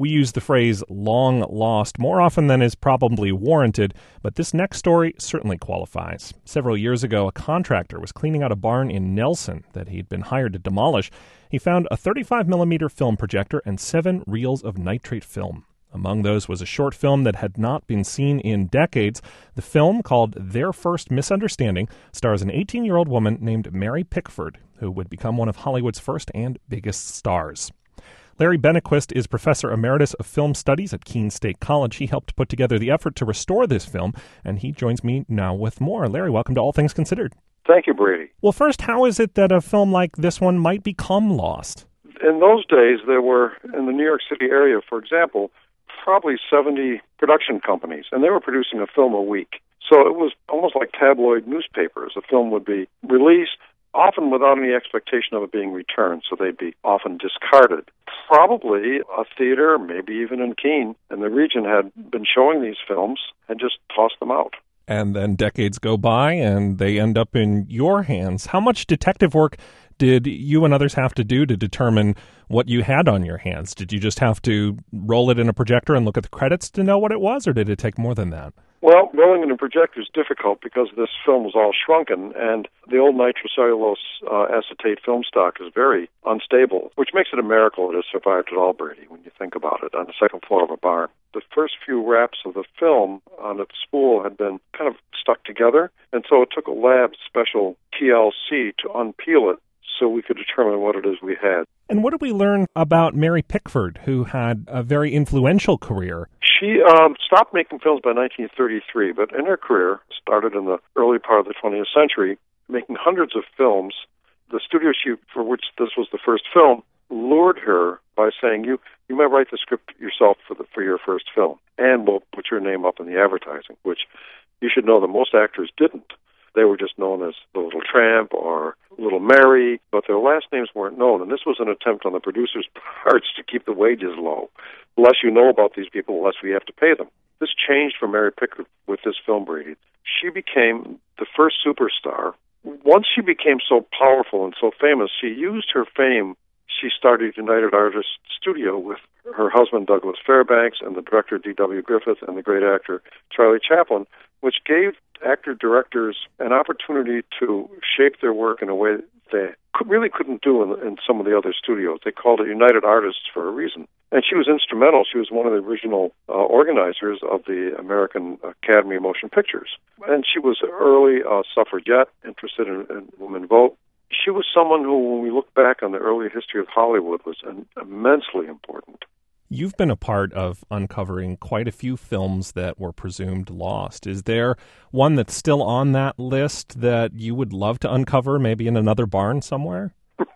We use the phrase long lost more often than is probably warranted, but this next story certainly qualifies. Several years ago, a contractor was cleaning out a barn in Nelson that he'd been hired to demolish. He found a 35mm film projector and 7 reels of nitrate film. Among those was a short film that had not been seen in decades. The film, called Their First Misunderstanding, stars an 18-year-old woman named Mary Pickford, who would become one of Hollywood's first and biggest stars. Larry Benequist is Professor Emeritus of Film Studies at Keene State College. He helped put together the effort to restore this film, and he joins me now with more. Larry, welcome to All Things Considered. Thank you, Brady. Well, first, how is it that a film like this one might become lost? In those days, there were, in the New York City area, for example, probably 70 production companies, and they were producing a film a week. So it was almost like tabloid newspapers. A film would be released, often without any expectation of it being returned, so they'd be often discarded. Probably a theater, maybe even in Keene, and the region had been showing these films and just tossed them out. And then decades go by, and they end up in your hands. How much detective work did you and others have to do to determine what you had on your hands? Did you just have to roll it in a projector and look at the credits to know what it was, or did it take more than that? Well, rolling in a projector is difficult because this film was all shrunken, and the old nitrocellulose acetate film stock is very unstable, which makes it a miracle it has survived at all, Brady, when you think about it, on the second floor of a barn. The first few wraps of the film on its spool had been kind of stuck together, and so it took a lab special TLC to unpeel it so we could determine what it is we had. And what did we learn about Mary Pickford, who had a very influential career? She stopped making films by 1933, but in her career, started in the early part of the 20th century, making hundreds of films. The studio for which this was the first film lured her by saying, you might write the script yourself for your first film, and we'll put your name up in the advertising, which you should know that most actors didn't. They were just known as the Little Tramp or Little Mary, but their last names weren't known, and this was an attempt on the producers' parts to keep the wages low. The less you know about these people, the less we have to pay them. This changed for Mary Pickford with this film, Brady. She became the first superstar. Once she became so powerful and so famous, she used her fame. She started United Artists Studio with her husband, Douglas Fairbanks, and the director, D.W. Griffith, and the great actor, Charlie Chaplin, which gave actor-directors an opportunity to shape their work in a way they really couldn't do in some of the other studios. They called it United Artists for a reason. And she was instrumental. She was one of the original organizers of the American Academy of Motion Pictures. And she was an early suffragette, interested in women vote. She was someone who, when we look back on the early history of Hollywood, was immensely important. You've been a part of uncovering quite a few films that were presumed lost. Is there one that's still on that list that you would love to uncover, maybe in another barn somewhere?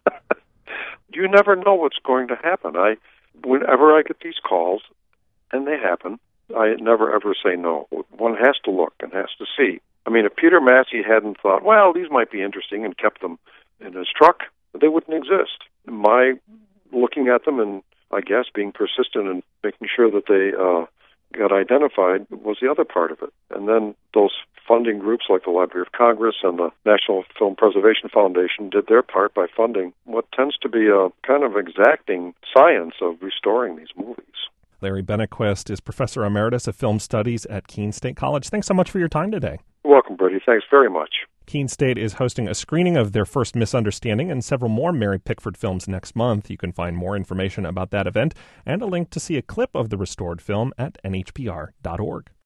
You never know what's going to happen. Whenever I get these calls, and they happen, I never ever say no. One has to look and has to see. I mean, if Peter Massey hadn't thought, well, these might be interesting, and kept them in his truck, they wouldn't exist. My looking at them and, I guess, being persistent and making sure that they got identified was the other part of it. And then those funding groups like the Library of Congress and the National Film Preservation Foundation did their part by funding what tends to be a kind of exacting science of restoring these movies. Larry Benequist is Professor Emeritus of Film Studies at Keene State College. Thanks so much for your time today. You're welcome, Brady. Thanks very much. Keene State is hosting a screening of Their First Misunderstanding and several more Mary Pickford films next month. You can find more information about that event and a link to see a clip of the restored film at nhpr.org.